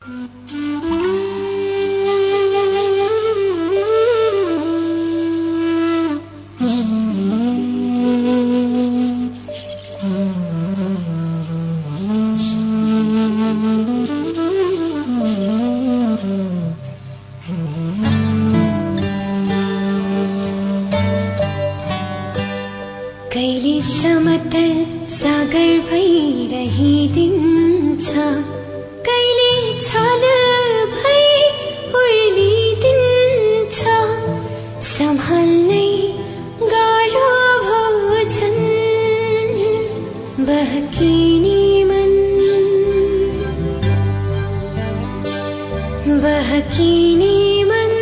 कहिले समतल सागर भइरहिदिन्छ, कहिले छल भई उर्लिदिन्छ, सम्हाल्नै गाह्रो भोजन बहकिने मन, बहकिने मन,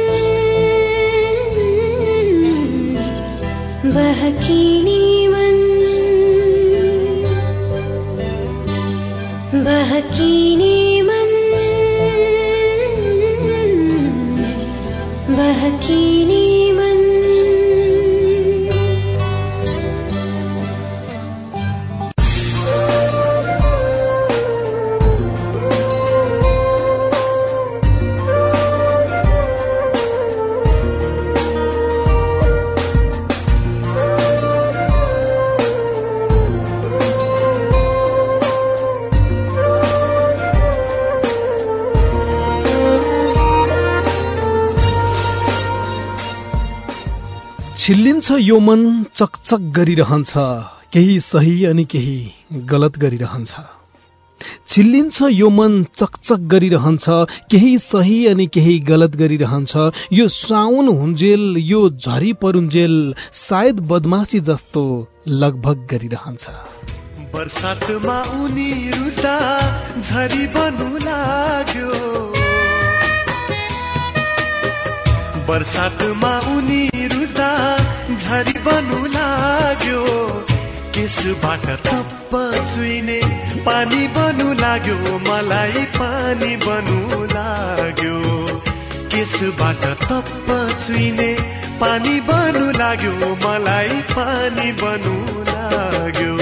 बहकिने बहकिने मन, बहकिने मन। छिल्लिन्छ यो मन चकचक गरिरहन्छ, केही सही अनि केही गलत गरिरहन्छ। छिल्लिन्छ यो मन चकचक गरिरहन्छ, केही सही अनि केही गलत गरिरहन्छ। यो साउन हुन्जेल, यो झरी परुन्जेल, सायद बदमाशी जस्तो लगभग गरिरहन्छ। बरसातमा उनी रुस्दा झरी बन्नु लाग्यो, बरसातमा उनी रुस्दा झरी बन्नु लाग्यो, केसबाट थप्प चुइने पानी बन्नु लाग्यो, मलाई पानी बन्नु लाग्यो, केसबाट थप्प चुइने पानी बन्नु लाग्यो, मलाई पानी बन्नु लाग्यो।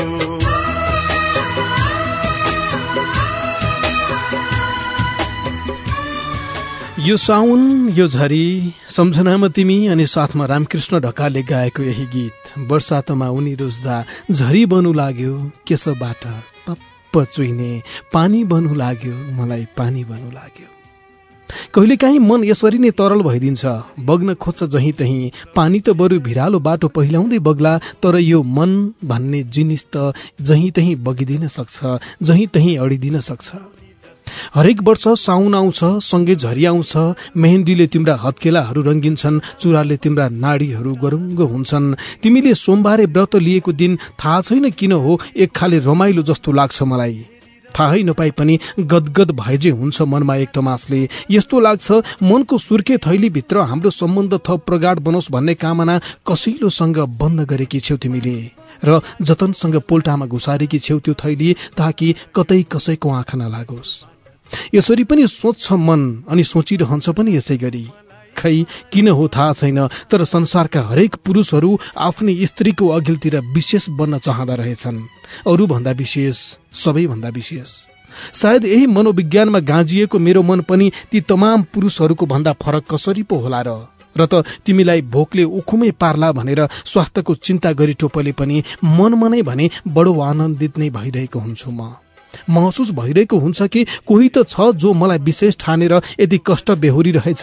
यो साउन यो झरी, सम्झनामा तिमी अनि साथमा रामकृष्ण ढकालले गाएको यही गीत। बरसातमा उनी रुस्दा झरी बन्नु लाग्यो, केसबाट तप्प चुइने पानी बन्नु लाग्यो, मलाई पानी बन्नु लाग्यो। कहिलेकाहीँ मन यसरी नै तरल भइदिन्छ, बग्न खोज्छ जहीँ तहीँ, पानी त बरु भिरालो बाटो पहिल्याउँदै बग्ला, तर यो मन भन्ने जिनिस त जहीँ तहीँ बगिदिन सक्छ, जहीँ तहीँ अडिदिन सक्छ। हरेक वर्ष साउन आउँछ, सँगै झरी आउँछ, मेहेन्दीले तिम्रा हत्केलाहरू रंगिन्छन्, चुराले तिम्रा नाडीहरू गरुङ्ग हुन्छन्। तिमीले सोमबारे व्रत लिएको दिन थाहा छैन किन हो एक खाले रमाइलो जस्तो लाग्छ मलाई। थाहै नपाई पनि गदगद भएजे हुन्छ मनमा एक तमासले। यस्तो लाग्छ मनको सुर्खे थैलीभित्र हाम्रो सम्बन्ध थप प्रगाढ बनोस् भन्ने कामना कसैलोसँग बन्द गरेकी छेउ तिमीले, र जतनसँग पोल्टामा घुसारेकी छेउ त्यो थैली, ताकि कतै कसैको आँखा नलागोस्। यसरी पनि सोच्छ मन अनि सोचिरहन्छ पनि यसै गरी। खै किन हो थाहा छैन, तर संसारका हरेक पुरुषहरू आफ्नै स्त्रीको अघिल्तिर विशेष बन्न चाहँदा रहेछन्, अरू भन्दा विशेष, सबैभन्दा विशेष। सायद यही मनोविज्ञानमा गाँजिएको मेरो मन पनि ती तमाम पुरुषहरूको भन्दा फरक कसरी पो होला र त तिमीलाई भोकले उखुमै पार्ला भनेर स्वास्थ्यको चिन्ता गरी टोपले पनि मनमा नै भने बडो आनन्दित नै भइरहेको हुन्छु म। महसुस भइरहेको हुन्छ कि कोही त छ जो मलाई विशेष ठानेर यति कष्ट बेहोरी रहेछ।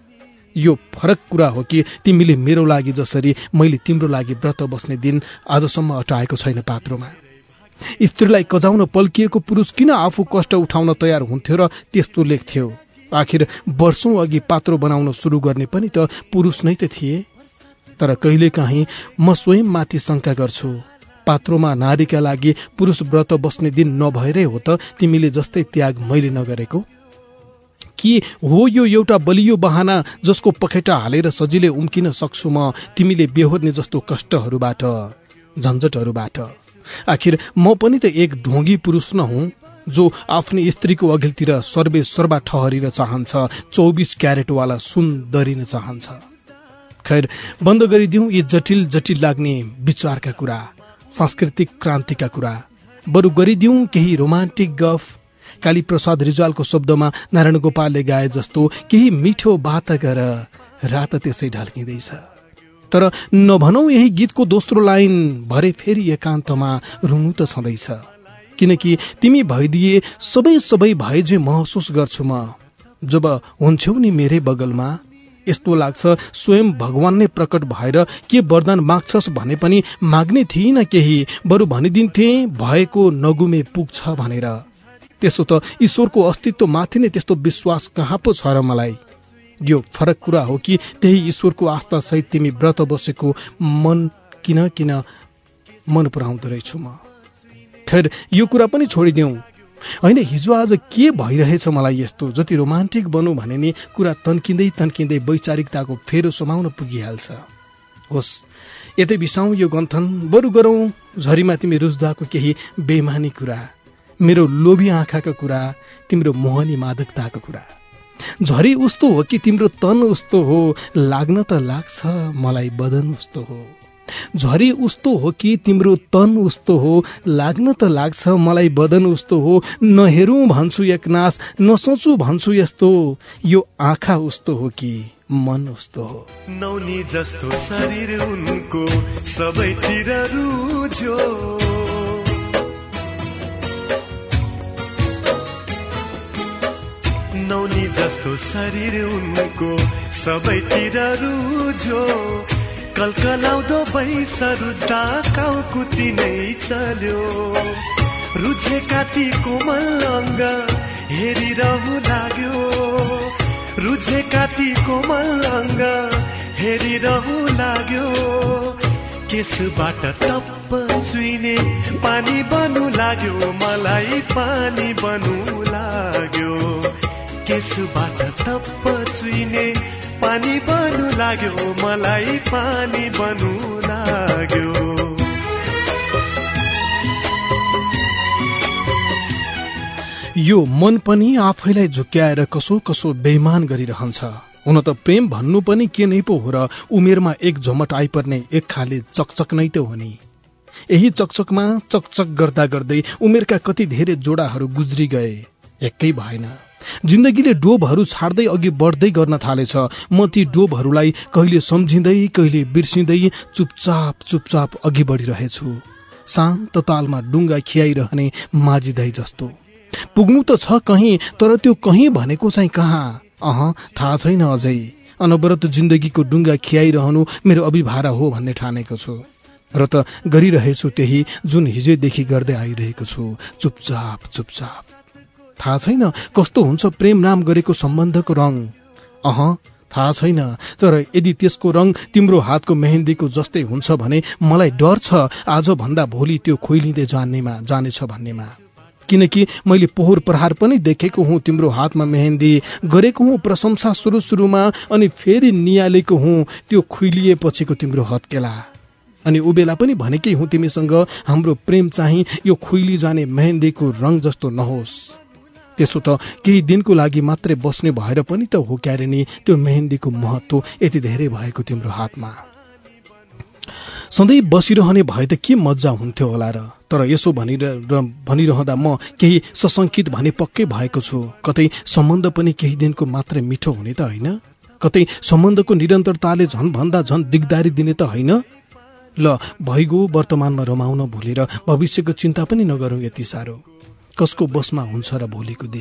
यो फरक कुरा हो कि तिमीले मेरो लागि जसरी मैले तिम्रो लागि व्रत बस्ने दिन आजसम्म अटाएको छैन पात्रोमा। स्त्रीलाई कजाउन पल्किएको पुरुष किन आफू कष्ट उठाउन तयार हुन्थ्यो र त्यस्तो लेख्थ्यो। आखिर वर्षौं अघि पात्रो बनाउन सुरु गर्ने पनि त पुरुष नै त थिए। तर कहिलेकाहीँ म स्वयं माथि शंका गर्छु, पात्रोमा नारीका लागि पुरुष व्रत बस्ने दिन नभएरै हो त तिमीले जस्तै त्याग मैले नगरेको? कि हो यो एउटा बलियो बहाना जसको पखेटा हालेर सजिलै उम्किन सक्छु म तिमीले बेहोर्ने जस्तो कष्टहरूबाट, झन्झटहरूबाट? आखिर म पनि त एक ढोंगी पुरुष न हुँ जो आफ्नी स्त्रीको अघिल्तिर सर्वे सर्वा ठहरिन चाहन्छ, 24 क्यारेटवाला सुन दरिन चाहन्छ। खैर, बन्द गरिदिउँ यी जटिल जटिल लाग्ने विचारका कुरा, सांस्कृतिक क्रान्तिका कुरा। बरु गरिदिउँ केही रोमान्टिक गफ, कालीप्रसाद रिजालको शब्दमा नारायण गोपालले गाए जस्तो केही मिठो बात गर, रात त्यसै ढल्किँदैछ। तर नभनौ यही गीतको दोस्रो लाइन, भरे फेरि एकान्तमा रुनु त छँदैछ। किनकि तिमी भइदिए सबै सबै भए जे महसुस गर्छु म। जब हुन्थ्यौ नि मेरै बगलमा, यस्तो लाग्छ स्वयं भगवान नै प्रकट भएर के वरदान माग्छस् भने पनि माग्ने थिइन केही, बरु भनिदिन्थे भएको नगुमे पुग्छ भनेर। त्यसो त ईश्वरको अस्तित्व माथि नै त्यस्तो विश्वास कहाँ पो छ र मलाई। यो फरक कुरा हो कि त्यही ईश्वरको आस्था सहित तिमी व्रत बसेको मन किन मन पराउँदो रहेछु म। खैर यो कुरा पनि छोडिदेऊ। होइन, हिजो आज के भइरहेछ मलाई यस्तो, जति रोमान्टिक बनौ भने नि कुरा तन्किँदै तन्किँदै वैचारिकताको फेरो समाउन पुगिहाल्छ। होस्, यतै बिसाउँ यो गन्थन, बरु गरौँ झरीमा तिमी रुच्दाको केही बेमानी कुरा, मेरो लोभी आँखाका कुरा, तिम्रो मोहनी मादकताको कुरा। झरी उस्तो हो कि तिम्रो तन उस्तो हो, लाग्न त लाग्छ मलाई बदन उस्तो हो। झरी उस्तो हो कि तिम्रो तन उस्तो हो, लाग्न त लाग्छ मलाई बदन उस्तो हो। नहेरौँ भन्छु एकनास, नसोचु भन्छु यस्तो, यो आँखा उस्तो हो कि मन उस्तो हो। नौनी जस्तो शरीर उनको सबैतिर रुझ्यो, नौनी जस्तो शरीर उनको सबैतिर रुझ्यो। कलकलाउँदो बैस रुच्दा काउकुती नै चल्यो। रुझेका ती कोमल अङ्ग हेरिरहु लाग्यो, रुझेका ती कोमल अङ्ग हेरिरहु लाग्यो। केसबाट टप्प चुइने पानी बन्नु लाग्यो, मलाई पानी बन्नु लाग्यो। केसबाट टप्प चुइने पानी बन्नु लाग्यो, मलाई पानी बन्नु लाग्यो। यो मन पनि आफैलाई झुक्क्याएर कसो कसो बेइमान गरिरहन्छ। हुन त प्रेम भन्नु पनि के नै पो हो र, उमेरमा एक झमट आइपर्ने एक खाले चकचक नै त हो नि। यही चकचकमा चकचक गर्दा गर्दै उमेरका कति धेरै जोडाहरू गुज्री गए, एकै भएन। जिन्दगीले डोबहरू छाड्दै अघि बढ्दै गर्न थालेछ। म ती डोबहरूलाई कहिले सम्झिँदै कहिले बिर्सिँदै चुपचाप चुपचाप अघि बढिरहेछु, शान्त तालमा डुङ्गा खियाइरहने माझी जस्तो। पुग्नु त छ कहीँ, तर त्यो कहीँ भनेको चाहिँ कहाँ, थाहा छैन अझै। अनवरत जिन्दगीको डुङ्गा खियाइरहनु मेरो अभिभारा हो भन्ने ठानेको छु, र त गरिरहेछु त्यही जुन हिजोदेखि गर्दै आइरहेको छु, चुपचाप चुपचाप। थाहा छैन कस्तो हुन्छ प्रेम नाम गरेको सम्बन्धको रङ, थाहा छैन। तर यदि त्यसको रङ तिम्रो हातको मेहेन्दीको जस्तै हुन्छ भने मलाई डर छ आज भन्दा भोलि त्यो खोइलिँदै जानेछ भन्नेमा। किनकि मैले पोहोर प्रहार पनि देखेको हुँ तिम्रो हातमा मेहेन्दी, गरेको हुँ प्रशंसा सुरुमा, अनि फेरि नियालेको हुँ त्यो खुइलिएपछिको तिम्रो हत्केला। अनि उबेला पनि भनेकै हुँ तिमीसँग, हाम्रो प्रेम चाहिँ यो खुइली जाने मेहेन्दीको रङ जस्तो नहोस्। त्यसो त केही दिनको लागि मात्रै बस्ने भएर पनि त हो क्यारे नि त्यो मेहेन्दीको महत्व यति धेरै भएको तिम्रो हातमा। सधैँ बसिरहने भए त के मजा हुन्थ्यो होला र। तर यसो भनिरहँदा म केही सशंकित भने पक्कै भएको छु। कतै सम्बन्ध पनि केही दिनको मात्रै मिठो हुने त होइन, कतै सम्बन्धको निरन्तरताले झन भन्दा झन दिगदारी दिने त होइन। ल भइगयो, वर्तमानमा रमाउन भुलेर भविष्यको चिन्ता पनि नगरौँ यति साह्रो। कसको बसमा हुन्छ र भोलिको दिन।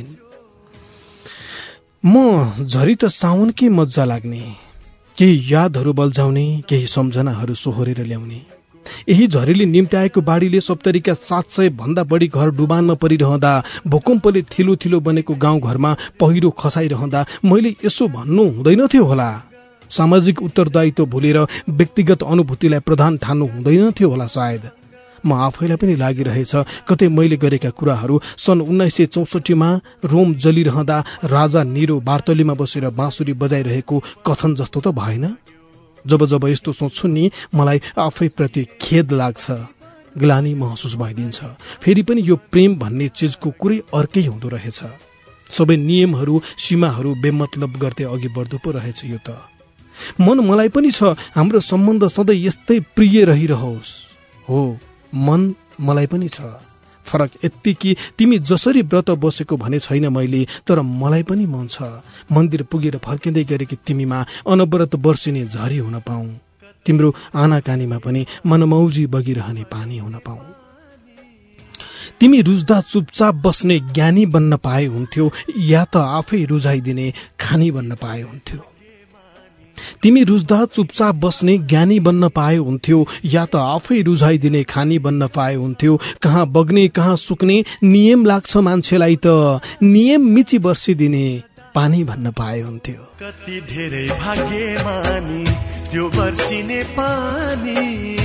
म झरी त साउनकै मजा लाग्ने, केही यादहरू बल्झाउने, केही सम्झनाहरू सोहोरेर ल्याउने। यही झरीले निम्त्याएको बाढीले सप्तरीका 700 भन्दा बढी घर डुबानमा परिरहँदा, भूकम्पले थिलो थिलो बनेको गाउँघरमा पहिरो खसाइरहँदा मैले यसो भन्नु हुँदैन थियो होला। सामाजिक उत्तरदायित्व भुलेर व्यक्तिगत अनुभूतिलाई प्रधान ठान्नु हुँदैन थियो होला सायद। म आफैलाई पनि लागिरहेछ कतै मैले गरेका कुराहरू सन् 1964मा रोम जलिरहँदा राजा निरो बार्तलीमा बसेर बाँसुरी बजाइरहेको कथन जस्तो त भएन। जब जब यस्तो सोच्छु नि मलाई आफै प्रति खेद लाग्छ, ग्लानी महसुस भइदिन्छ। फेरि पनि यो प्रेम भन्ने चिजको कुरै अर्कै हुँदो रहेछ। सबै नियमहरू सीमाहरू बेमतलब गर्दै अघि बढ्दो पो रहेछ यो त। मन मलाई पनि छ हाम्रो सम्बन्ध सधैँ यस्तै प्रिय रहिरहोस्। हो, मन मलाई पनि छ, फरक यति कि तिमी जसरी व्रत बसेको भने छैन मैले, तर मलाई पनि मन छ मन्दिर पुगेर फर्किँदै गरेकी तिमीमा अनवरत वर्षिने झरी हुन पाऊँ, तिम्रो आनाकानीमा पनि मनमौजी बगिरहने पानी हुन पाऊँ। तिमी रुज्दा चुपचाप बस्ने ज्ञानी बन्न पाए हुन्थ्यो, या त आफै रुझाइदिने खानी बन्न पाए हुन्थ्यो। तिमी रुज्दा चुपचाप बस्ने ज्ञानी बन्न पाए हुन्थ्यो, या त आफै रुझाइदिने खानी बन्न पाए हुन्थ्यो। कहाँ बग्ने कहाँ सुक्ने नियम लाग्छ मान्छेलाई, त नियम मिची बर्सिदिने पानी भन्न पाए हुन्थ्यो। कति धेरै भाग्यमानी त्यो बर्सिने पानी,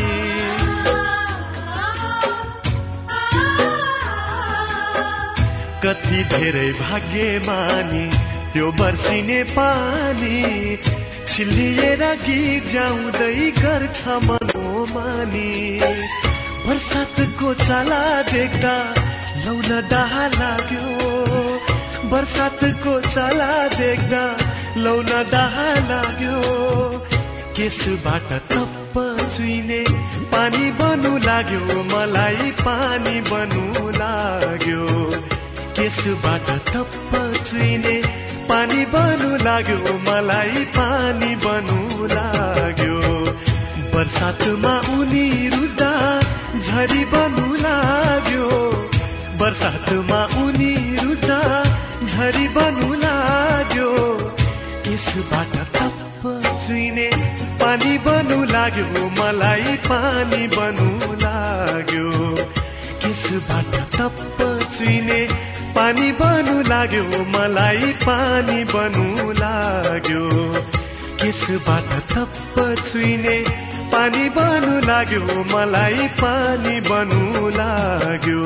कति धेरै भाग्यमानी त्यो बर्सिने पानी, छिल्लिएर गिज्याउँदै गर्छ मनोमानी। बर्सातको चाला देख्दा लौन डाह लाग्यो, बर्सातको चाला देख्दा लौन डाह लाग्यो। केसबाट तप्प चुइने पानी बन्नु लाग्यो, मलाई पानी बन्नु लाग्यो। केसबाट तप्प चुइने पानी बन्नु लाग्यो, मलाई पानी बन्नु लाग्यो। बर्सातमा उनी रुज्दा झरी बन्नु लाग्यो, बर्सातमा उनी रुज्दा झरी बन्नु लाग्यो। केसबाट तप्प चुइने पानी बन्नु लाग्यो, मलाई पानी बन्नु लाग्यो। केसबाट तप्प चुइने पानी बन्नु लाग्यो, मलाई पानी बन्नु लाग्यो। केसबाट तप्प चुइने पानी बन्नु लाग्यो, मलाई पानी बन्नु लाग्यो।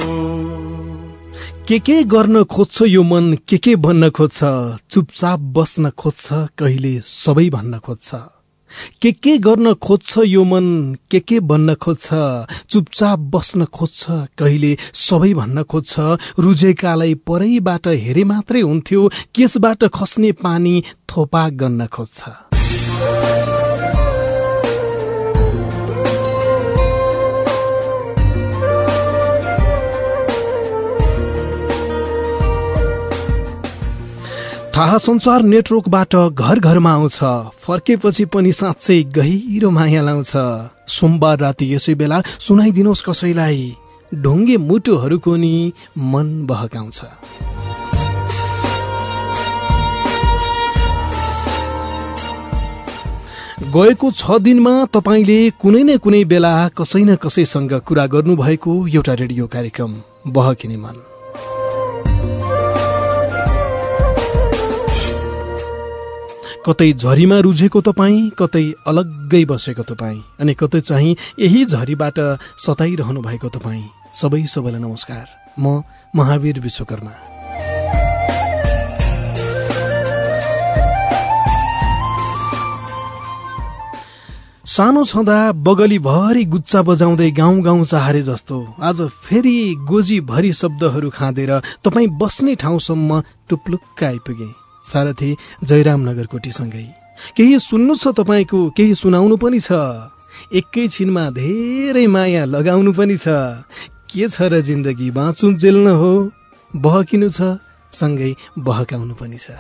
के गर्न खोज्छ यो मन, के भन्न खोज्छ, चुपचाप बस्न खोज्छ, कहिले सबै भन्न खोज्छ। के गर्न खोज्छ यो मन, के भन्न खोज्छ, चुपचाप बस्न खोज्छ, कहिले सबै भन्न खोज्छ। रुझेकालाई परैबाट हेरे मात्रै हुन्थ्यो, केसबाट खस्ने पानी थोपा गर्न खोज्छ। थाहा संचार नेटवर्कबाट घर घरमा आउँछ, फर्केपछि पनि साँच्चै गहिरो माया लाउँछ। सोमबार राति यसै बेला सुनाइदिनुहोस् कसैलाई, ढुङ्गे मुटुहरूको नि मन बहकाउँछ। गएको 6 दिनमा तपाईले कुनै न कुनै बेला कसै न कसैसँग कुरा गर्नुभएको एउटा रेडियो कार्यक्रम बहकिने मन। कतै झरीमा रुझेको तपाईँ, कतै अलग्गै बसेको तपाईँ, अनि कतै चाहिँ यही झरीबाट सताइरहनु भएको तपाईँ, सबैलाई नमस्कार। म महावीर विश्वकर्मा। सानो छँदा बगली भरि गुच्चा बजाउँदै गाउँ गाउँ चाहरे जस्तो आज फेरि गोजी भरि शब्दहरू खाँदेर तपाईँ बस्ने ठाउँसम्म टुप्लुक्क आइपुगे। सारथी जयराम नगरकोटीसँगै केही सुन्नु छ तपाईँको, केही सुनाउनु पनि छ, एकैछिनमा धेरै माया लगाउनु पनि छ। के छ र जिन्दगी, बाँचुँ जेल्न हो, बहकिनु छ सँगै बहकाउनु पनि छ।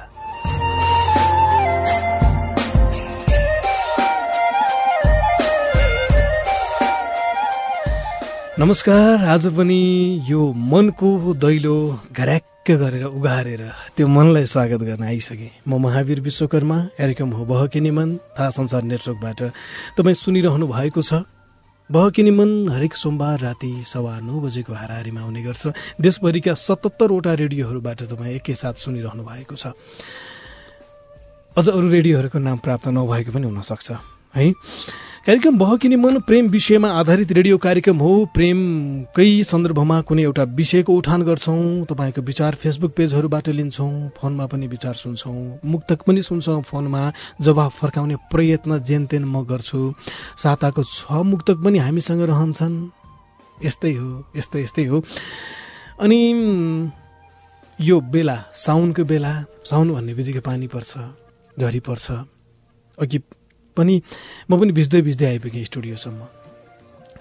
नमस्कार। आज पनि यो मनको दैलो घर्याक्क गरेर उघारेर त्यो मनलाई स्वागत गर्न आइसके। म महावीर विश्वकर्मा। कार्यक्रम हो बहकिने मन, थाहा संसार नेटवर्कबाट तपाईँ सुनिरहनु भएको छ। बहकिने मन हरेक सोमबार राति 9:15 बजेको हाराहारीमा आउने गर्छ। देशभरिका 77वटा रेडियोहरूबाट तपाईँ एकैसाथ सुनिरहनु भएको छ। अझ अरू रेडियोहरूको नाम प्राप्त नभएको पनि हुनसक्छ है। कार्यक्रम बहकिने मन प्रेम विषयमा आधारित रेडियो कार्यक्रम हो। प्रेमकै सन्दर्भमा कुनै एउटा विषयको उठान गर्छौं, तपाईँको विचार फेसबुक पेजहरूबाट लिन्छौं, फोनमा पनि विचार सुन्छौं, मुक्तक पनि सुन्छौं, फोनमा जवाफ फर्काउने प्रयत्न जेनतेन म गर्छु। साताको 6 मुक्तक पनि हामीसँग रहन्छन्। यस्तै हो। अनि यो बेला साउनको बेला, साउन भन्ने बित्तिकै पानी पर्छ, झरी पर्छ। अघि पनि म पनि भिज्दै आइपुगेँ स्टुडियोसम्म।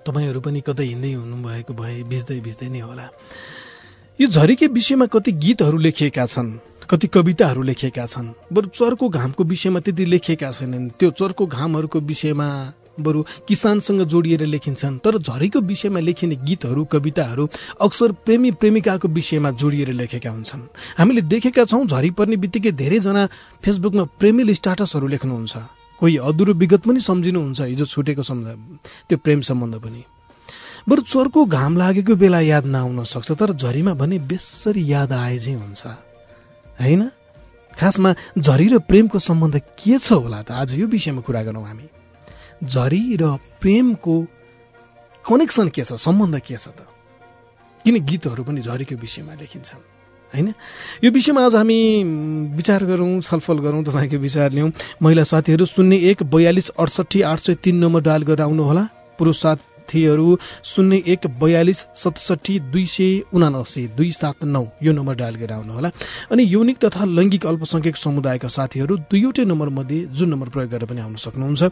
तपाईहरू पनि कतै हिँड्दै हुनुभएको भए भिज्दै नै होला। यो झरीकै विषयमा कति गीतहरू लेखिएका छन्, कति कविताहरू लेखिएका छन्, बरु चर्को घामको विषयमा त्यति लेखिएका छैनन्। त्यो चर्को घामहरूको विषयमा बरु किसानसँग जोडिएर लेखिन्छन्, तर झरीको विषयमा लेखिने गीतहरू कविताहरू अक्सर प्रेमी प्रेमिकाको विषयमा जोडिएर लेखेका हुन्छन्। हामीले देखेका छौँ झरी पर्ने बित्तिकै धेरैजना फेसबुकमा प्रेमिल स्ट्याटसहरू लेख्नुहुन्छ, कोही अधुरो विगत पनि सम्झिनुहुन्छ, हिजो छुटेको त्यो प्रेम सम्बन्ध पनि। बरु चर्को घाम लागेको बेला याद नआउन सक्छ, तर झरीमा भने बेसरी याद आए चाहिँ हुन्छ होइन। खासमा झरी र प्रेमको सम्बन्ध के छ होला त? आज यो विषयमा कुरा गरौँ हामी। झरी र प्रेमको कनेक्सन के छ, सम्बन्ध के छ त? किन गीतहरू पनि झरीको विषयमा लेखिन्छन् होइन? यो विषयमा आज हामी विचार गरौँ, छलफल गरौँ, तपाईँको विचार लिउँ। महिला साथीहरू 0142683803 नम्बर डायल गरेर आउनुहोला। पुरुष साथीहरू 0142670279 यो नम्बर डायल गरेर आउनुहोला। अनि यौनिक तथा लैङ्गिक अल्पसंख्यक समुदायका साथीहरू दुईवटै नम्बर मध्ये जुन नम्बर प्रयोग गरेर पनि आउन सक्नुहुन्छ,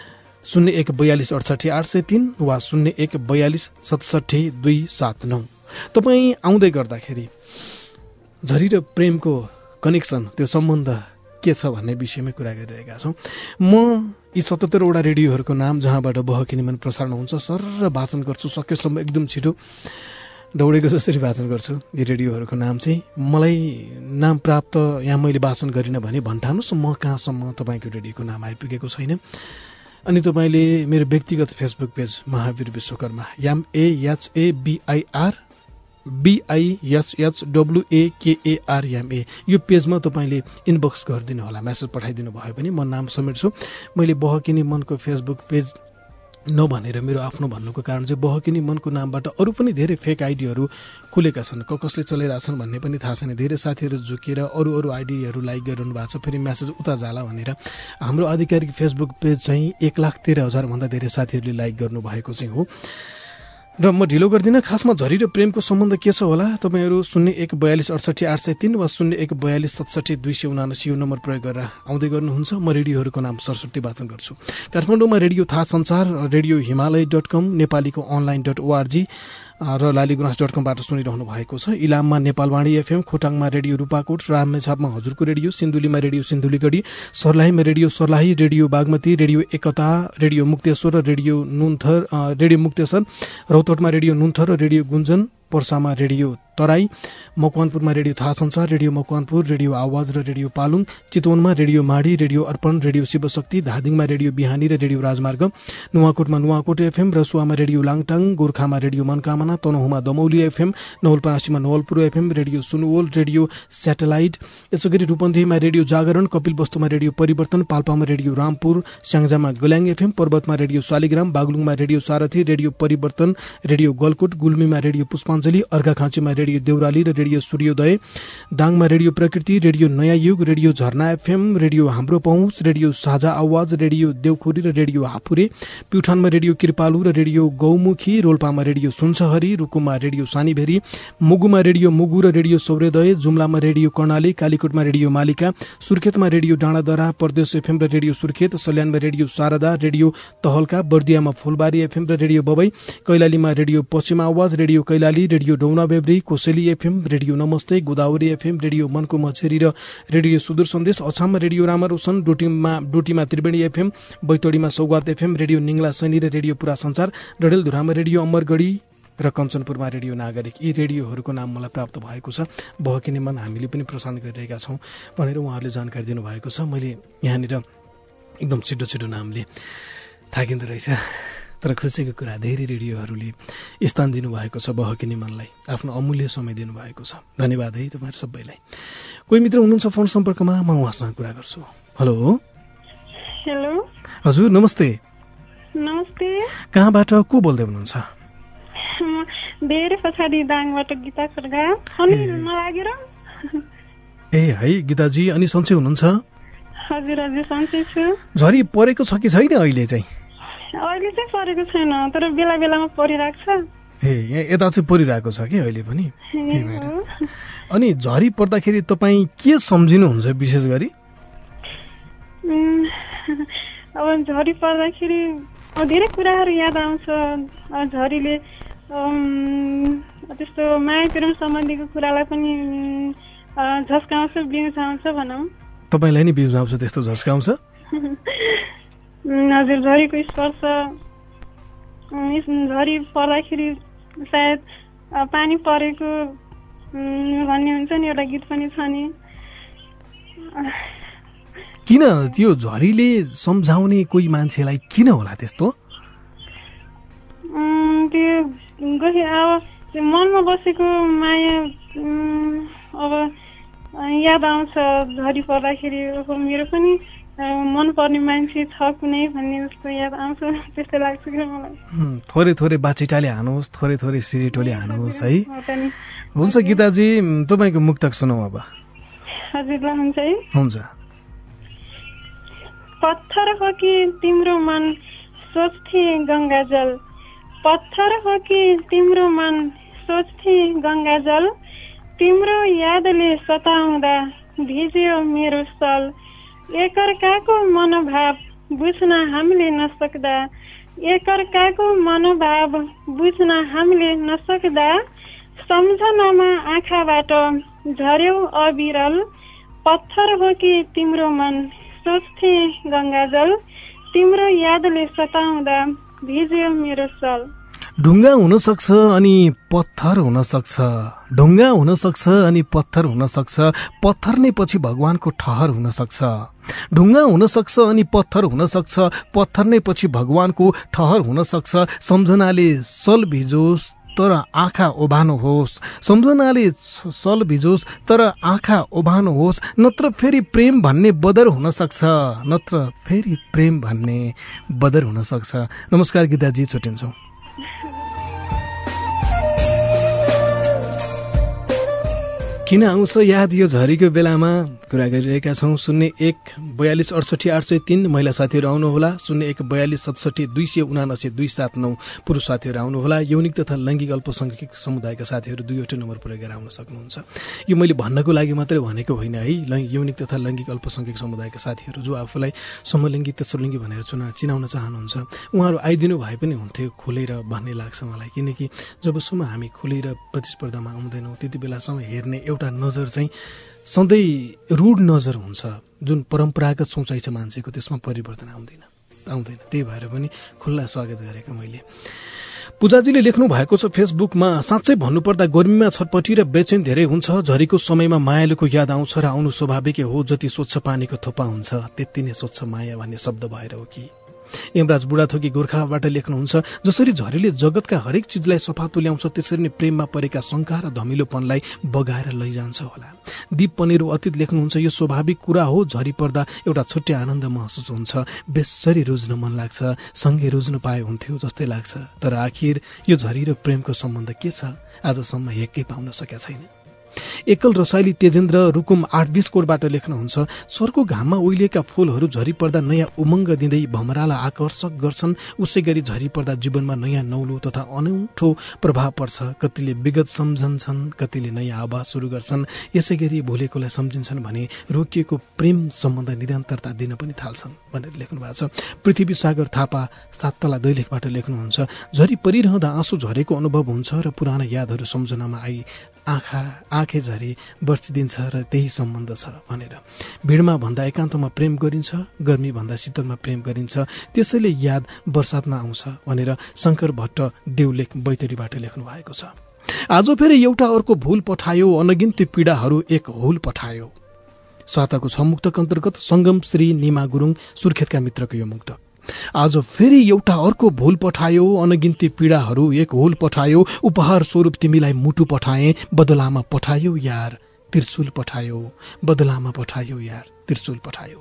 0142683803 वा 0142670279। तपाईँ आउँदै गर्दाखेरि झरी र प्रेमको कनेक्सन, त्यो सम्बन्ध के छ भन्ने विषयमै कुरा गरिरहेका छौँ। म यी 77वटा रेडियोहरूको नाम जहाँबाट बहकिने मन प्रसारण हुन्छ सर र भाषण गर्छु, सकेसम्म एकदम छिटो दौडेको जसरी भाषण गर्छु। यी रेडियोहरूको नाम चाहिँ मलाई नाम प्राप्त यहाँ मैले भाषण गरिनँ भने भन्ठानुस्, म कहाँसम्म तपाईँको रेडियोको नाम आइपुगेको छैन। अनि तपाईँले मेरो व्यक्तिगत Facebook page Mahavir Vishwakarma MAHABIRBISHWAKARMA यो पेजमा तपाईँले इनबक्स गरिदिनु होला, मेसेज पठाइदिनु भयो भने म नाम समेट्छु। मैले बहकिने मनको फेसबुक पेज नभनेर मेरो आफ्नो भन्नुको कारण चाहिँ बहकिने मनको नामबाट अरू पनि धेरै फेक आइडीहरू खुलेका छन्, कसले चलाइरहेछन् भन्ने पनि थाहा छैन। धेरै साथीहरू झुकेर अरू आइडीहरू लाइक गरिरहनु भएको छ, फेरि मेसेज उता जाला भनेर। हाम्रो आधिकारिक फेसबुक पेज चाहिँ 1,13,000 भन्दा धेरै साथीहरूले लाइक गर्नुभएको चाहिँ हो। र म ढिलो गर्दिनँ। खासमा झरी र प्रेमको सम्बन्ध के छ होला? तपाईँहरू 0142683803 वा 0142670279 यो नम्बर प्रयोग गरेर आउँदै गर्नुहुन्छ। म रेडियोहरूको नाम सरस्वती वाचन गर्छु। काठमाडौँमा रेडियो थाहा संसार, रेडियो हिमालय.com, नेपालीको online.org र लालीगुनास.com बाट सुनिरहनु भएको छ। इलाममा नेपालवाणी एफएम, खोटाङमा रेडियो रूपाकोट, रामेछापमा हजुरको रेडियो, सिन्धुलीमा रेडियो सिन्धुलीगढी, सर्लाहीमा radio Sarlahi, radio Bagmati, radio Ekta, radio Mukteshwar र रेडियो मुक्तेश्वर, रौतहटमा रेडियो नुन्थर र रेडियो गुन्जन, पर्सामा रेडियो तराई, मकवानपुरमा radio Thaha Sansar, radio Makwanpur, radio Aawaj र रेडियो पालुङ, चितवनमा radio Madi, radio Arpan, radio Shivashakti, धादिङमा रेडियो बिहानी र रेडियो राजमार्ग, नुवाकोटमा नुवाकोट एफएम, रसुवामा रेडियो लाङटाङ, गोर्खामा रेडियो मनकामना, तनहुँमा दमौली एफएम, नवलपरासीमा Nawalpur FM, radio Sunwal, radio satellite, यसो गरी रूपन्देहीमा रेडियो जागरण, कपिलवस्तुमा रेडियो परिवर्तन, पाल्पामा रेडियो रामपुर, स्याङ्जामा गोल्याङ एफएम, पर्वतमा रेडियो शालिग्राम, बागलुङमा radio Sarathi, radio Parivartan, radio Galkot, गुल्मीमा रेडियो पुष्पाञ्जली, अर्घाखाँचीमा रेडियो देउराली र रेडियो सूर्योदय, दाङमा रेडियो प्रकृति, रेडियो नयाँ युग, रेडियो झरना एफएम, रेडियो हाम्रो पहुँच, रेडियो साझा आवाज, रेडियो देवखोरी र रेडियो हापुरे, प्युठानमा रेडियो कृपालु र रेडियो गौमुखी, रोल्पामा रेडियो सुनसहरी, रुकुममा रेडियो सानीभेरी, मुगुमा रेडियो मुगु र रेडियो सौर्योदय, जुम्लामा रेडियो कर्णाली, कालीकोटमा रेडियो मालिका, सुर्खेतमा रेडियो डाँडादरा, परदेश एफएम र रेडियो सुर्खेत, सल्यानमा रेडियो शारदा, रेडियो तहल्का, बर्दियामा फुलबारी एफएम र रेडियो बबई, कैलालीमा radio Paschim Aawaj, radio Kailali, radio Dauna Bebri, Koseli FM, radio नमस्ते, गोदावरी एफएम, रेडियो मनको मछेरी र रेडियो सुदूर सन्देश, अछाममा रेडियो रामारोशन, डोटीमा त्रिवेणी एफएम, बैतडीमा सौगात एफएम, रेडियो निङ्ला सैनी र रेडियो पुरा संसार, डडेलधुरामा रेडियो अमरगढी र कञ्चनपुरमा रेडियो नागरिक। यी रेडियोहरूको नाम मलाई प्राप्त भएको छ। बहकिने मन हामीले पनि प्रसारण गरिरहेका छौँ भनेर उहाँहरूले जानकारी दिनुभएको छ। मैले यहाँनिर एकदम छिटो नामले थाकिँदो रहेछ, तर खुसीको कुरा धेरै रेडियोहरूले स्थान दिनुभएको छ बहकिने मनलाई, आफ्नो अमूल्य समय दिनुभएको छ। धन्यवाद है तपाईँहरू सबैलाई। कोही मित्र हुनुहुन्छ फोन सम्पर्कमा, म उहाँसँग कुरा गर्छु। हेलो हेलो हजुर नमस्ते। नमस्ते, कहाँबाट को बोल्दै हुनुहुन्छ? धेरै पछाडि दाङबाट गीता खड्गा। अनि नलागेर ए है गीताजी, अनि सन्चै हुनुहुन्छ? हजुर हजुर सन्चै छु। झरी परेको छ कि छैन अहिले चाहिँ? अहिले चाहिँ परेको छैन, तर बेला बेलामा परिरहेको छ। ए यता चाहिँ परिरहेको छ कि अहिले पनि? अनि झरी पर्दाखेरि तपाईँ के सम्झिनुहुन्छ विशेष गरी? अब झरी पर्दाखेरि धेरै कुराहरू याद आउँछ झरीले त्यस्तो माया प्रेम सम्बन्धीको कुरालाई पनि झस्काउँछ बिउझाउँछ भनौँ। तपाईँलाई नि बिउझाउँछ त्यस्तो झस्काउँछ? हजुर, झरीको स्पर्श झरी पर्दाखेरि सायद पानी परेको भन्ने हुन्छ नि, एउटा गीत पनि छ नि। किन त्यो झरीले सम्झाउने कोही मान्छेलाई किन होला त्यस्तो? त्यो अब मनमा बसेको माया अब याद आउँछ झरी पर्दाखेरि। मेरो पनि मन पर्ने मान्छे छ कुनै भन्ने जस्तो याद आउँछ, त्यस्तो लाग्छ कि मलाई। थोरै थोरै बाचिटाले हानुहोस्, थोरै थोरै सिरेटोले हानुहोस् है। हुन्छ गीताजी, तपाईँको मुक्तक सुनौ अब। हजुर, ल हुन्छ है। हुन्छ। पत्थर हो कि तिम्रो मन सोच्थे गङ्गाजल, पत्थर हो कि तिम्रो मन सोच्थे गङ्गाजल, तिम्रो यादले सताउँदा भिज्यो मेरो सल, एकअर्काको मनोभाव बुझ्न हामीले नसक्दा, एकअर्काको मनोभाव बुझ्न हामीले नसक्दा, सम्झनामा आँखाबाट झर्यौ अविरल, पत्थर हो कि तिम्रो मन सोच्थे गङ्गाजल, तिम्रो यादले सताउँदा भिज्यो मेरो सल। ढुङ्गा हुन सक्छ अनि पत्थर हुन सक्छ, ढुङ्गा हुन सक्छ अनि पत्थर हुन सक्छ, पत्थर नै पछि भगवानको ठहर हुन सक्छ। ढुङ्गा हुन सक्छ अनि पत्थर हुन सक्छ, पत्थर नै पछि भगवानको ठहर हुन सक्छ। सम्झनाले सल भिजोस् तर आँखा ओभानो होस्, सम्झनाले सल भिजोस् तर आँखा ओभानो होस्, नत्र फेरि प्रेम भन्ने बदर हुन सक्छ, नत्र फेरि प्रेम भन्ने बदर हुन सक्छ। नमस्कार गीताजी, छुट्टिन्छौँ। किन आउँछ याद यो झरीको बेलामा कुरा गरिरहेका छौँ। 0142688303 महिला साथीहरू आउनुहोला, 0142677279 पुरुष साथीहरू आउनुहोला। यौनिक तथा लैङ्गिक अल्पसंख्यक समुदायका साथीहरू दुईवटै नम्बर प्रयोग गरेर आउन सक्नुहुन्छ। यो मैले भन्नको लागि मात्रै भनेको होइन है। यौनिक तथा लैङ्गिक अल्पसंख्यक समुदायका साथीहरू जो आफूलाई समलिङ्गी तेस्रोलिङ्गी भनेर चिनाउन चाहनुहुन्छ, उहाँहरू आइदिनु भए पनि हुन्थ्यो खुलेर भन्ने लाग्छ मलाई। किनकि जबसम्म हामी खुलेर प्रतिस्पर्धामा आउँदैनौँ त्यति बेलासम्म हेर्ने एउटा नजर चाहिँ सधैँ रूढ नजर हुन्छ, जुन परम्परागत सोचाइ छ मान्छेको, त्यसमा परिवर्तन आउँदैन। त्यही भएर पनि खुल्ला स्वागत गरेको मैले। पूजाजीले लेख्नु भएको छ फेसबुकमा, साँच्चै भन्नुपर्दा गर्मीमा छटपटी र बेचैन धेरै हुन्छ, झरीको समयमा मायालुको याद आउँछ र आउनु स्वाभाविक हो, जति स्वच्छ पानीको थोपा हुन्छ त्यति नै स्वच्छ माया भन्ने शब्द भएर हो कि। यमराज बुढाथोकी गोर्खाबाट लेख्नुहुन्छ, जसरी झरीले जगतका हरेक चिजलाई सफा तुल्याउँछ त्यसरी नै प्रेममा परेका शङ्का र धमिलोपनलाई बगाएर लैजान्छ होला। दीप पनेरो अतीत लेख्नुहुन्छ, यो स्वाभाविक कुरा हो, झरी पर्दा एउटा छुट्टै आनन्द महसुस हुन्छ, बेसरी रुझ्न मन लाग्छ, सँगै रुझ्नु पाए हुन्थ्यो जस्तै लाग्छ, तर आखिर यो झरी र प्रेमको सम्बन्ध के छ आजसम्म हेक्कै पाउन सकेका छैन। एकल रसाइली तेजेन्द्र रुकुम 820 कोडबाट लेख्नुहुन्छ, सरको घाममा उइलेका फूलहरू झरी पर्दा नयाँ उमङ्ग दिँदै भमरालाई आकर्षक गर्छन्, उसै गरी झरी पर्दा जीवनमा नयाँ नौलो तथा अनौठो प्रभाव पर्छ। कतिले विगत सम्झन्छन्, कतिले नयाँ आवाज सुरु गर्छन्, यसै गरी भुलेकोलाई सम्झिन्छन् भने रोकिएको प्रेम सम्बन्ध निरन्तरता दिन पनि थाल्छन् भनेर लेख्नु भएको छ। पृथ्वी सागर थापा 7 तला दैलेखबाट लेख्नुहुन्छ, झरी परिरहँदा आँसु झरेको अनुभव हुन्छ र पुराना यादहरू सम्झनामा आई आँखे झरी बर्सिदिन्छ र त्यही सम्बन्ध छ भनेर। भिडमा भन्दा एकान्तमा प्रेम गरिन्छ, गर्मी भन्दा शीतलमा प्रेम गरिन्छ, त्यसैले याद बर्सातमा आउँछ भनेर शङ्कर भट्ट देउलेख बैतडीबाट लेख्नु भएको छ। आज फेरि एउटा अर्को भूल पठायो, अनगिन्ती पीडाहरू एक हुल पठायो। स्वाताको 6 मुक्तक अन्तर्गत सङ्गम श्री निमा गुरुङ सुर्खेतका मित्रको यो मुक्तक। आज फेरि एउटा अर्को भूल पठायो, अनगिन्ती पीडाहरू एक हुल पठायो, उपहार स्वरूप तिमीलाई मुटु पठाए, बदलामा पठायो यार त्रिशूल पठायो, बदलामा पठायो यार त्रिशूल पठायो।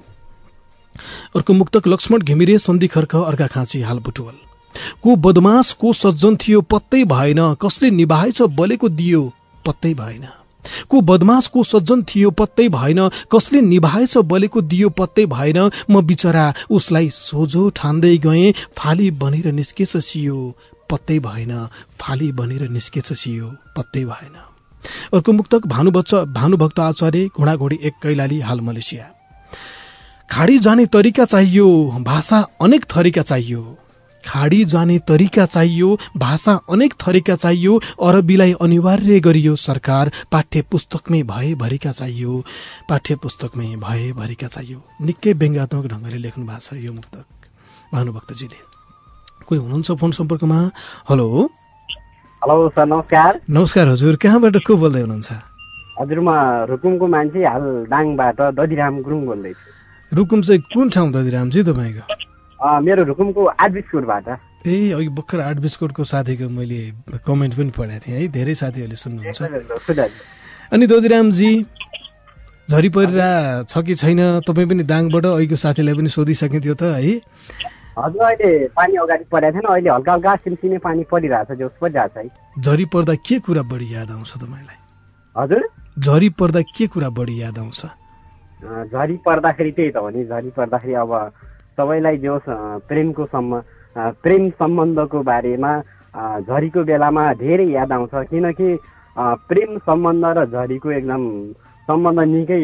अर्को मुक्तक लक्ष्मण घिमिरे सन्धि खर्क अर्घाखाँची हाल बुटवल। को बदमास को सज्जन थियो पत्तै भएन, कसले निभाएछ बलेको दियो पत्तै भएन। को बदमास को सज्जन थियो पत्तै भएन, कसले निभाएछ बलेको दियो पत्तै भएन। म बिचरा उसलाई सोझो ठान्दै गएँ, फाली बनेर निस्केछ सियो पत्तै भएन, फाली बनेर निस्केछ सियो पत्तै भएन। अर्को मुक्तक भानुभक्त आचार्य घोडाघोडी 1 कैलाली हाल मलेसिया। खाडी जाने तरिका चाहियो, भाषा अनेक थरीका चाहियो, खाडी जाने तरिका चाहियो, भाषा अनेक थरीका चाहियो, अरबीलाई अनिवार्य गरियो सरकार, पाठ्य पुस्तकमै भएभरिका चाहियो, पाठ्य पुस्तकमै भएभरिका चाहियो। निकै व्यङ्ग्यात्मक ढङ्गले लेख्नु भएको छ यो मुक्तक भानुभक्तजीले। कोही हुनुहुन्छ फोन सम्पर्कमा? हेलो हेलो सर, नमस्कार। नमस्कार हजुर, कहाँबाट को बोल्दै हुनुहुन्छ? हजुर, म रुकुमको मान्छे, हाल दाङबाट दधिराम गुरुङ बोल्दैछु। रुकुम चाहिँ कुन ठाउँ दधिरामजी तपाईँको? मेरो रुकुमको 8 बिस्कुटबाट। ए, अघि भर्खर 8 बिस्कुटको साथीको मैले कमेन्ट पनि पढाएको थिएँ है, धेरै साथीहरूले सुन्नुहुन्छ। अनि दधिरामजी, झरी परिरा छ कि छैन? तपाईँ पनि दाङबाट अहिलेको साथीलाई पनि सोधिसकिन्थ्यो त है? हजुर, अहिले पानी अगाडि परेको थिएन, अहिले हल्का हल्का सिमसिमे पानी परिरहेछ, जोस परिरहेछ है। झरी पर्दा के कुरा बढी याद आउँछ तपाईँलाई? हजुर, झरी पर्दा के कुरा बढी याद आउँछ? झरी पर्दाखेरि त्यही त हो नि, झरी पर्दाखेरि अब सबैलाई जोस प्रेम सम्बन्धको बारेमा झरीको बेलामा धेरै याद आउँछ, किनकि प्रेम सम्बन्ध र झरीको एकदम सम्बन्ध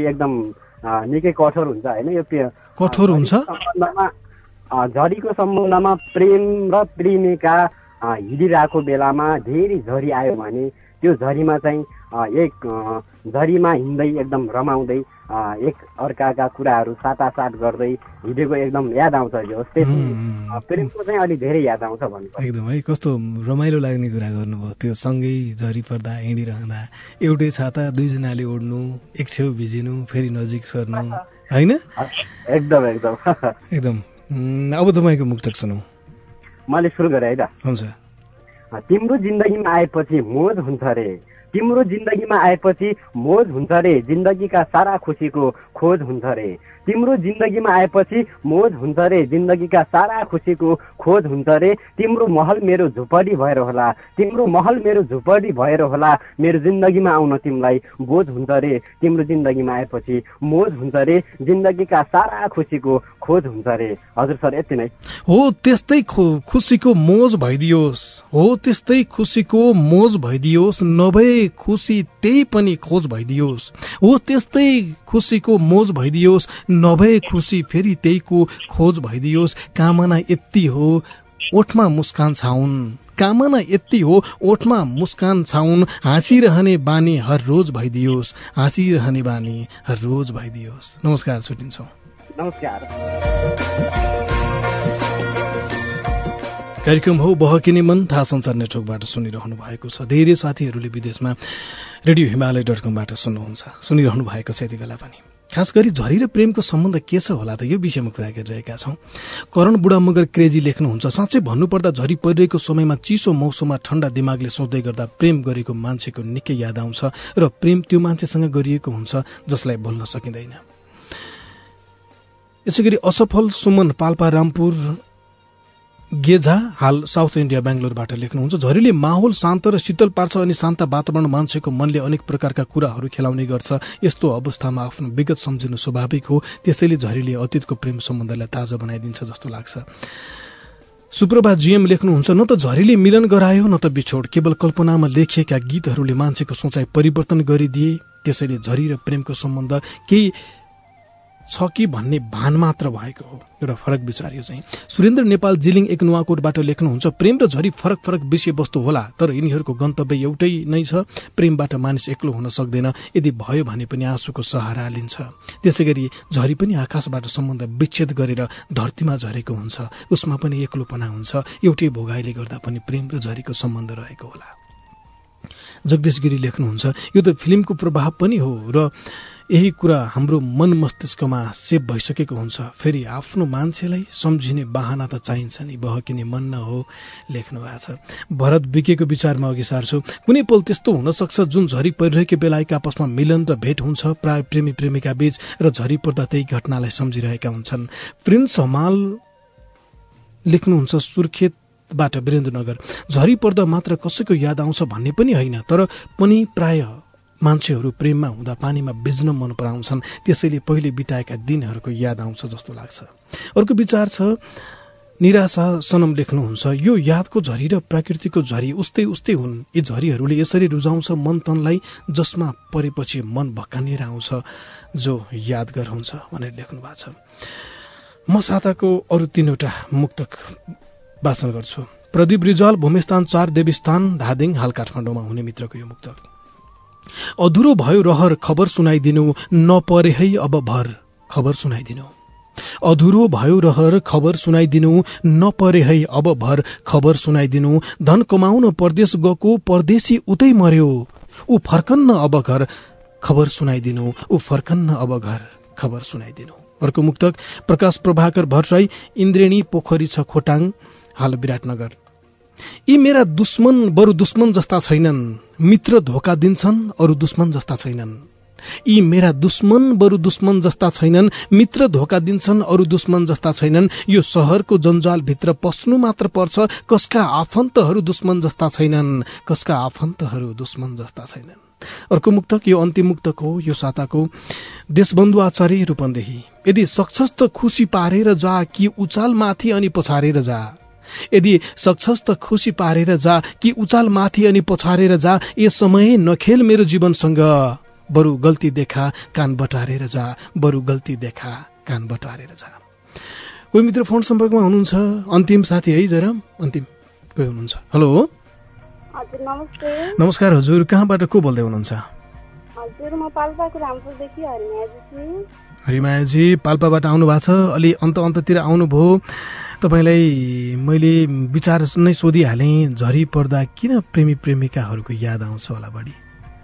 निकै कठोर हुन्छ होइन। यो कठोर हुन्छ सम्बन्धमा, झरीको सम्बन्धमा प्रेम र प्रेमिका हिँडिरहेको बेलामा धेरै झरी आयो भने त्यो झरीमा चाहिँ झरीमा हिँड्दै एकदम रमाउँदै एक अर्काका कुराहरू साटासाट गर्दै हिँडेको एकदम याद आउँछ। प्रेमको चाहिँ अलि धेरै याद आउँछ भन्नु एकदम है। कस्तो रमाइलो लाग्ने कुरा गर्नुभयो त्यो, सँगै झरी पर्दा हिँडिरहँदा एउटै छाता दुईजनाले ओढ्नु, एक छेउ भिजिनु, फेरि नजिक सर्नु होइन? एकदम एकदम एकदम। अब तपाईँको मुक्तक सुनौ। मैले सुरु गरेँ है त? हुन्छ। तिम्रो जिन्दगीमा आएपछि मोज हुन्छ रे, तिम्रो जिन्दगीमा आएपछि मोज हुन्छ रे, जिन्दगीका सारा खुसीको खोज हुन्छ रे। तिम्रो जिन्दगीमा आएपछि मोज हुन्छ रे, जिन्दगीका सारा खुसीको खोज हुन्छ रे। तिम्रो महल मेरो झुपडी भएर होला, तिम्रो महल मेरो झुपडी भएर होला, मेरो जिन्दगीमा आउन तिमीलाई बोझ हुन्छ रे। तिम्रो जिन्दगीमा आएपछि मोज हुन्छ रे, जिन्दगीका सारा खुसीको खोज हुन्छ रे। हजुर सर, यति नै हो। त्यस्तै खुसीको मोज भइदियोस्, हो त्यस्तै खुसीको मोज भइदियोस्, नभए खुसी त्यही पनि खोज भइदियोस्, हो त्यस्तै खुसीको मोज भइदियोस्, नभए खुसी फेरि त्यहीको खोज भइदियोस्। कामना यति हो ओठमा मुस्कान छाउन्, कामना यति हो ओठमा मुस्कान छाउन्, हाँसिरहने बानी हर रोज भइदियोस्, हाँसिरहने बानी हर रोज भइदियोस्। नमस्कार, छुट्टिन्छौँ। नमस्कार। कार्यक्रम हो बहकिने मन, थाहा संसार नेटवर्कबाट सुनिरहनु भएको छ। धेरै साथीहरूले विदेशमा रेडियो हिमालय.com सुन्नुहुन्छ, सुनिरहनु भएको छ यति बेला पनि। खास गरी झरी र प्रेमको सम्बन्ध के छ होला त, यो विषयमा कुरा गरिरहेका छौँ। करण बुढा मगर क्रेजी लेख्नुहुन्छ, साँच्चै भन्नुपर्दा झरी परिरहेको समयमा चिसो मौसममा ठण्डा दिमागले सोच्दै गर्दा प्रेम गरेको मान्छेको निकै याद आउँछ र प्रेम त्यो मान्छेसँग गरिएको हुन्छ जसलाई भुल्न सकिँदैन। यसै गरी असफल सुमन पाल्पा रामपुर गेझा हाल साउथ इन्डिया बेङ्गलोरबाट लेख्नुहुन्छ, झरीले माहौल शान्त र शीतल पार्छ अनि शान्त वातावरण मान्छेको मनले अनेक प्रकारका कुराहरू खेलाउने गर्छ। यस्तो अवस्थामा आफ्नो विगत सम्झिनु स्वाभाविक हो, त्यसैले झरीले अतीतको प्रेम सम्बन्धलाई ताजा बनाइदिन्छ जस्तो लाग्छ। सुप्रभा जीएम लेख्नुहुन्छ, न त झरीले मिलन गरायो न त बिछोड, केवल कल्पनामा लेखिएका गीतहरूले मान्छेको सोचाइ परिवर्तन गरिदिए। त्यसैले झरी र प्रेमको सम्बन्ध केही छ कि भन्ने भान मात्र भएको हो। एउटा फरक विचार यो चाहिँ। सुरेन्द्र नेपाल जिलिङ एक नुवाकोटबाट लेख्नुहुन्छ, प्रेम र झरी फरक फरक विषयवस्तु होला, तर यिनीहरूको गन्तव्य एउटै नै छ। प्रेमबाट मानिस एक्लो हुन सक्दैन, यदि भयो भने पनि आँसुको सहारा लिन्छ। त्यसै गरी झरी पनि आकाशबाट सम्बन्ध विच्छेद गरेर धरतीमा झरेको हुन्छ, उसमा पनि एक्लोपना हुन्छ। एउटै भोगाइले गर्दा पनि प्रेम र झरीको सम्बन्ध रहेको होला। जगदीश गिरी लेख्नुहुन्छ, यो त फिल्मको प्रभाव पनि हो र यही कुरा हाम्रो मन मस्तिष्कमा सेभ भइसकेको हुन्छ। फेरि आफ्नो मान्छेलाई सम्झिने बाहना त चाहिन्छ नि, बहकिने मन न हो, लेख्नु भएको छ। भरत बिकेको विचारमा अघि सार्छु। कुनै पल त्यस्तो हुन सक्छ जुन झरी परिरहेको बेला एक आपसमा मिलन र भेट हुन्छ, प्राय प्रेमी प्रेमिका बीच, र झरी पर्दा त्यही घटनालाई सम्झिरहेका हुन्छन्। प्रिन्स हमाल लेख्नुहुन्छ सुर्खेतबाट वीरेन्द्रनगर, झरी पर्दा मात्र कसैको याद आउँछ भन्ने पनि होइन, तर पनि प्राय मान्छेहरू प्रेममा हुँदा पानीमा भिज्न मन पराउँछन्, त्यसैले पहिले बिताएका दिनहरूको याद आउँछ जस्तो लाग्छ। अर्को विचार छ, निराशा सनम लेख्नुहुन्छ, यो यादको झरी र प्रकृतिको झरी उस्तै उस्तै हुन्। यी झरीहरूले यसरी रुझाउँछ मन तनलाई, जसमा परेपछि मन भक्कानिएर आउँछ, जो यादगार हुन्छ भनेर लेख्नु भएको छ। म साताको अरू 3वटा मुक्तक वाचन गर्छु। प्रदीप रिजाल, भूमिस्थान 4 देवीस्थान धादिङ, हाल काठमाडौँमा हुने मित्रको यो मुक्तक। अधुरो भयो रहर खबर सुनाइदिनु, नपरे है अब भर खबर सुनाइदिनु। अधुरो भयो रहर खबर सुनाइदिनु, नपरे है अब भर खबर सुनाइदिनु। धन कमाउन परदेश गएको परदेशी उतै मर्यो, ऊ फर्कन्न अब घर खबर सुनाइदिनु, ऊ फर्कन्न अब घर खबर सुनाइदिनु। अर्को मुक्तक प्रकाश प्रभाकर भट्टराई, इन्द्रेणी पोखरी छ खोटाङ, हाल विराटनगर। यी मेरा दुश्मन बरु दुश्मन जस्ता छैनन्, मित्र धोका दिन्छन् अरू दुश्मन जस्ता छैनन्। यी मेरा दुश्मन बरु दुश्मन जस्ता छैनन्, मित्र धोका दिन्छन् अरू दुश्मन जस्ता छैनन्। यो शहरको जन्जाल भित्र पस्नु मात्र पर्छ, कसका आफन्तहरू दुश्मन जस्ता छैनन्, कसका आफन्तहरू दुश्मन जस्ता छैनन्। अर्को मुक्तक यो अन्तिम मुक्तक हो यो साताको। देशबन्धु आचार्य रूपन्देही, यदि सक्छस् त खुसी पारेर जा कि उचाल माथि अनि पछारेर जा। यदि सक्छस् त खुसी पारेर जा कि उचाल माथि अनि पछारेर जा। ए समय नखेल मेरो जीवनसँग, बरु गल्ती देखा कान बटारेर जा, बरु गल्ती देखा कान बटारेर जा। कोही मित्र फोन सम्पर्कमा हुनुहुन्छ, अन्तिम साथी है जरा, अन्तिम कोही हुनुहुन्छ। हेलो हजुर नमस्ते। नमस्कार हजुर, कहाँबाट को बोल्दै हुनुहुन्छ? हजुर म पाल्पाको रामपुरदेखि हरिमायाजी। हरिमायाजी पाल्पाबाट आउनु भएको छ, अलि अन्ततिर आउनुभयो। तपाईलाई मैले विचार नै सोधिहालेँ, झरी पर्दा किन प्रेमी प्रेमिकाहरूको याद आउँछ होला बढी?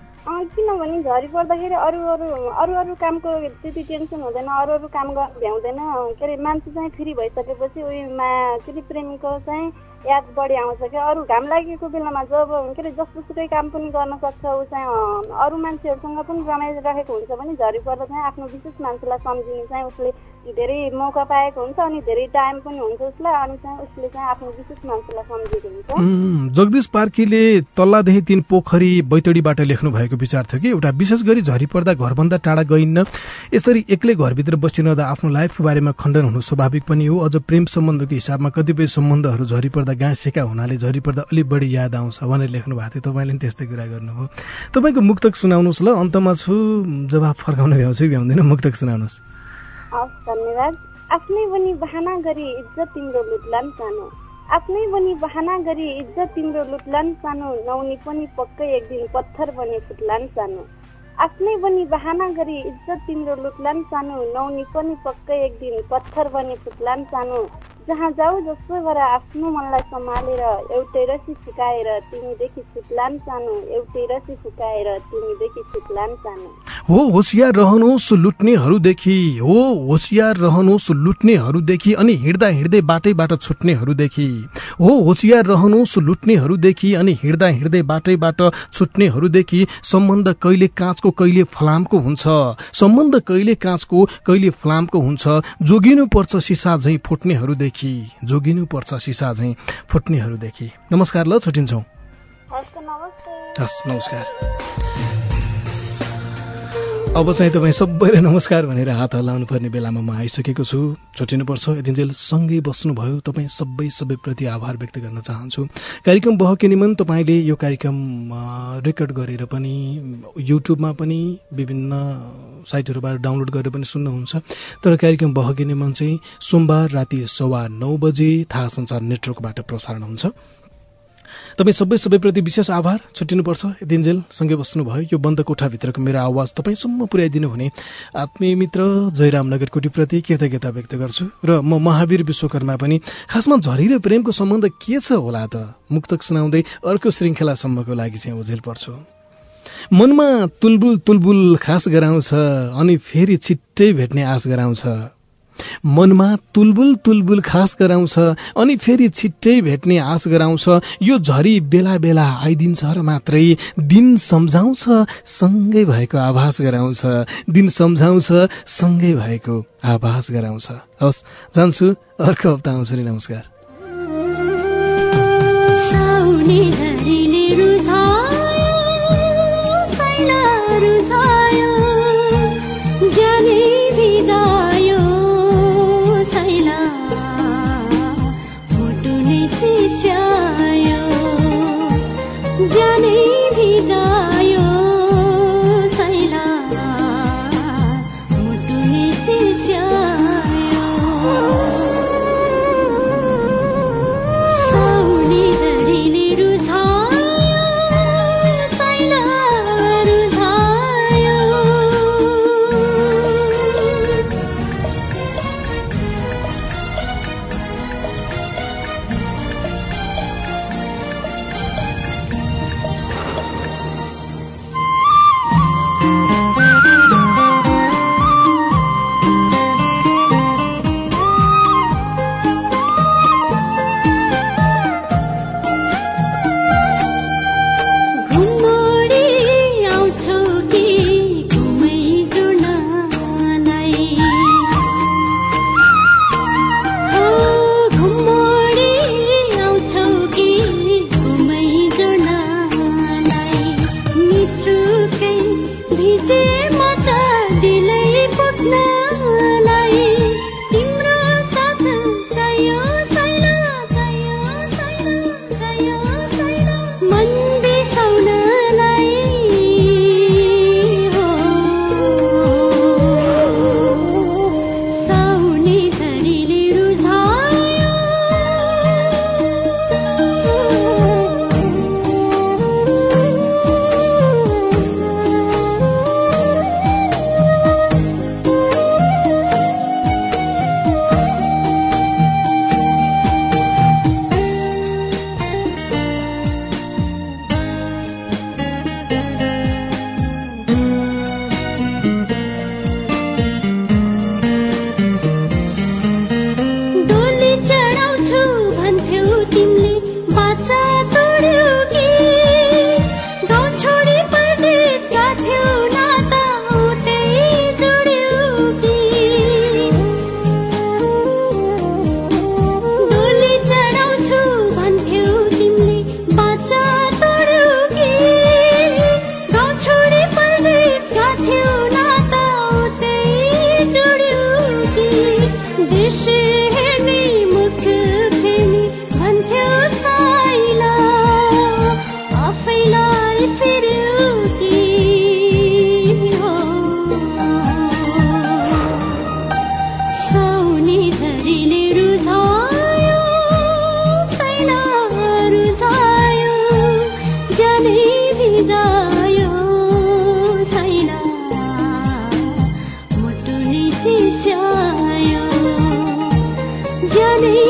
किनभने झरी पर्दाखेरि अरू कामको त्यति टेन्सन हुँदैन, अरू काम गर्न भ्याउँदैन। के अरे मान्छे चाहिँ फ्री भइसकेपछि उयोमा के अरे प्रेमीको चाहिँ याद बढी आउँछ क्या। अरू घाम लागेको बेलामा जब के अरे जस्तोसुकै काम पनि गर्न सक्छ, ऊ चाहिँ अरू मान्छेहरूसँग पनि रमाइरहेको हुन्छ भने झरी पर्दा चाहिँ आफ्नो विशेष मान्छेलाई सम्झिने चाहिँ उसले धेरै मौका पाएको हुन्छ अनि धेरै टाइम पनि हुन्छ उसलाई, अनि चाहिँ उसले चाहिँ आफ्नो विशेष मान्छेलाई सम्झेको हुन्छ। जगदीश पार्कीले तल्लादेखि 3 पोखरी बैतडीबाट लेख्नु भएको विचार थियो कि एउटा विशेष गरी झरी पर्दा घरभन्दा टाढा गइन्न, यसरी एक्लै घरभित्र बसिरहँदा आफ्नो लाइफको बारेमा खण्डन हुनु स्वाभाविक पनि हो। अझ प्रेम सम्बन्धको हिसाबमा कतिपय सम्बन्धहरू झरी पर्दा गाँसेका हुनाले झरी पर्दा अलि बढी याद आउँछ भनेर लेख्नु भएको थियो। तपाईँले पनि त्यस्तै कुरा गर्नुभयो। तपाईँको मुक्तक सुनाउनुहोस् ल, अन्तमा छु, जवाफ फर्काउन भ्याउँछु कि भ्याउँदैन, मुक्तक सुनाउनुहोस्। धन्यवाद। आफ्नै बनी बहाना गरी इज्जत तिम्रो लुट्लान् सानो, आफ्नै बनी बहाना गरी इज्जत तिम्रो लुट्लान् सानो। नौनी पनि पक्कै एक दिन पत्थर बने फुट्लान् सानो, आफ्नै बनी बहाना गरी इज्जत तिम्रो लुट्लान् सानो। नौनी पनि पक्कै एक दिन पत्थर बने फुट्लान् सानो। जहाँ जाऊ जसो गर आफ्नो मनलाई सम्हालेर, एउटै रसी फुकाएर तिमीदेखि छुट्लान् सानो, एउटै रसी फुकाएर तिमीदेखि छुट्लान् सानो। हो होशियार रहनुहोस् लुट्नेहरूदेखि, हो होशियार रहनुहोस् लुट्नेहरूदेखि अनि हिँड्दा हिँड्दै बाटैबाट छुट्नेहरूदेखि। हो होशियार रहनुहोस् लुट्नेहरूदेखि अनि हिँड्दा हिँड्दै बाटैबाट छुट्नेहरूदेखि। सम्बन्ध कहिले काँचको कहिले फलामको हुन्छ, सम्बन्ध कहिले काँचको कहिले फलामको हुन्छ। जोगिनुपर्छ सिसा झैँ फुट्नेहरूदेखि, जोगिनु पर्छ सिसा झैँ फुट्नेहरूदेखि। नमस्कार ल, छुट्टिन्छौँ। हस् नमस्कार। अब चाहिँ तपाईँ सबैले नमस्कार भनेर हात हल्लाउनु पर्ने बेलामा म आइसकेको छु। छुट्टिनुपर्छ। यतिन्जेल सँगै बस्नुभयो, तपाईँ सबैप्रति आभार व्यक्त गर्न चाहन्छु। कार्यक्रम बहके निमन तपाईँले यो कार्यक्रम रेकर्ड गरेर पनि युट्युबमा पनि विभिन्न साइटहरूबाट डाउनलोड गरेर पनि सुन्नुहुन्छ। तर कार्यक्रम बहके निमन चाहिँ सोमबार राति 9:15 बजे थाहा संचार नेटवर्कबाट प्रसारण हुन्छ। तपाईँ सबैप्रति विशेष आभार। छुट्टिनुपर्छ। यतिन्जेल सँगै बस्नुभयो। यो बन्द कोठाभित्रको मेरो आवाज तपाईँसम्म पुर्याइदिनु हुने आत्मीय मित्र जयराम नगरकोटीप्रति कृतज्ञता व्यक्त गर्छु। र म महावीर विश्वकर्मा पनि खासमा झरी र प्रेमको सम्बन्ध के छ होला त मुक्तक सुनाउँदै अर्को श्रृङ्खलासम्मको लागि चाहिँ ओझेल पर्छु। मनमा तुलबुल तुलबुल खास गराउँछ अनि फेरि छिट्टै भेट्ने आश गराउँछ, मनमा तुलबुल तुलबुल खास गराउँछ अनि फेरि छिट्टै भेट्ने आश गराउँछ। यो झरी बेला बेला आइदिन्छ र मात्रै दिन सम्झाउँछ सँगै भएको आभास गराउँछ, दिन सम्झाउँछ सँगै भएको आभास गराउँछ। हवस् जान्छु, अर्को हप्ता आउँछु नि। नमस्कार। नै